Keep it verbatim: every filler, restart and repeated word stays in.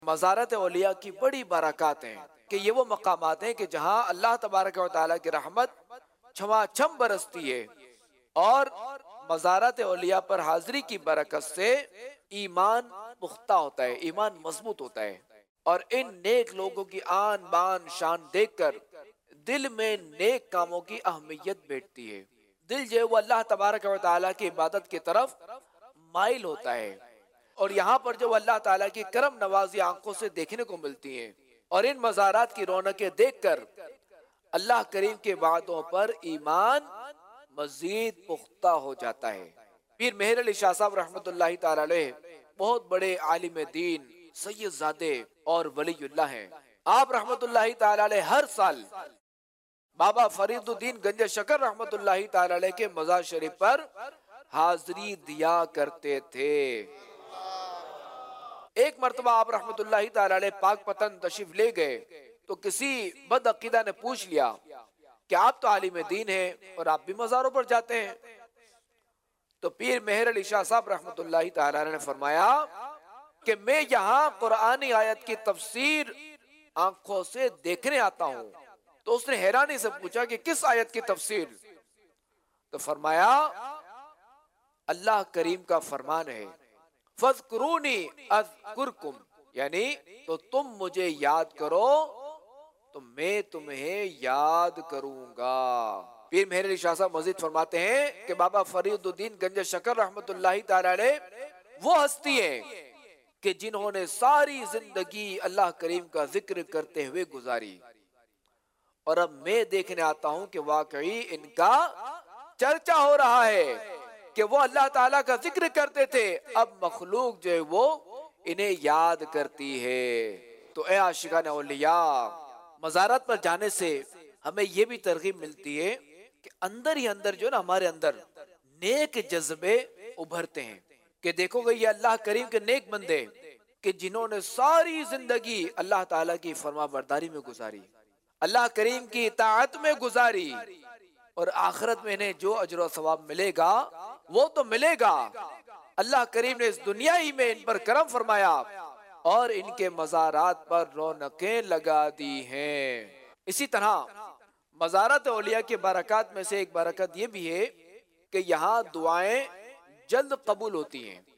मज़ारत औलिया की बड़ी बरक़ात हैं कि ये वो मकामात हैं कि जहाँ अल्लाह तबारक व तआला की रहमत छमाछम बरसती है और मज़ारत औलिया पर हाजिरी की बरकत से ईमान पुख्ता होता है, ईमान मजबूत होता है। और इन नेक लोगों की आन बान शान देखकर दिल में नेक कामों की अहमियत बैठती है। दिल जो है वो अल्लाह तबारक व तआला की इबादत की तरफ माइल होता है। और यहाँ पर जो अल्लाह ताला की करम नवाजी आंखों से देखने को मिलती हैं और इन मज़ारात की रौनकें देखकर अल्लाह करीम के वादों पर ईमान मजीद पुख्ता हो जाता है। पीर मेहर अली शाह साहब रहमतुल्लाहि ताला अलैह बहुत बड़े आलिम दीन, सैयदजादे और वलीउल्लाह हैं। आप रहमतुल्लाहि ताला अलैह हर साल बाबा फरीदुद्दीन गंज शकर रहमतुल्लाहि ताला अलैह के मज़ार शरीफ पर हाजिरी दिया करते थे। एक मर्तबा आप रहमतुल्लाहि ताला अलैह पाक पतन तशरीफ ले गए तो किसी बदअकीदा ने पूछ लिया कि आप तो आलिम दीन हैं और आप भी मज़ारों पर जाते हैं। तो पीर मेहर अली शाह साहब रहमतुल्लाहि ताला अलैह ने फरमाया कि मैं यहाँ कुरानी आयत की तफसीर आंखों से देखने आता हूँ। तो उसने हैरानी से पूछा कि किस आयत की तफसीर? तो फरमाया अल्लाह करीम का फरमान है फज़कुरूनी अज़कुरकुम, यानी तो तुम मुझे याद करो तो मैं तुम्हें याद करूंगा। पीर मेहर अली शाह साहब मजीद फरमाते हैं कि बाबा फरीदुद्दीन गंज शकर रहमतुल्लाहि ताला अलैह वो हस्ती हैं कि जिन्होंने सारी जिंदगी अल्लाह करीम का जिक्र करते हुए गुजारी और अब मैं देखने आता हूं कि वाकई इनका चर्चा हो रहा है कि वो अल्लाह ताला का जिक्र करते थे, अब मखलूक जो है वो इन्हें याद करती है। तो ए आशिकान औलिया, मज़ारत पर जाने से हमें ये भी तरगीब मिलती है कि अंदर ही अंदर जो ना हमारे अंदर नेक जज्बे उभरते हैं कि देखोगे ये अल्लाह करीम के नेक बंदे कि जिन्होंने सारी जिंदगी अल्लाह ताला की फरमाबरदारी में गुजारी, अल्लाह करीम की इताअत में गुजारी और आखिरत में इन्हें जो अजर सवाब मिलेगा वो तो मिलेगा। अल्लाह करीम ने इस दुनिया ही में इन पर करम फरमाया और इनके मज़ारात पर रौनकें लगा दी हैं। इसी तरह मज़ारत औलिया के बरकत में से एक बरकत ये भी है कि यहाँ दुआएं जल्द कबूल होती हैं।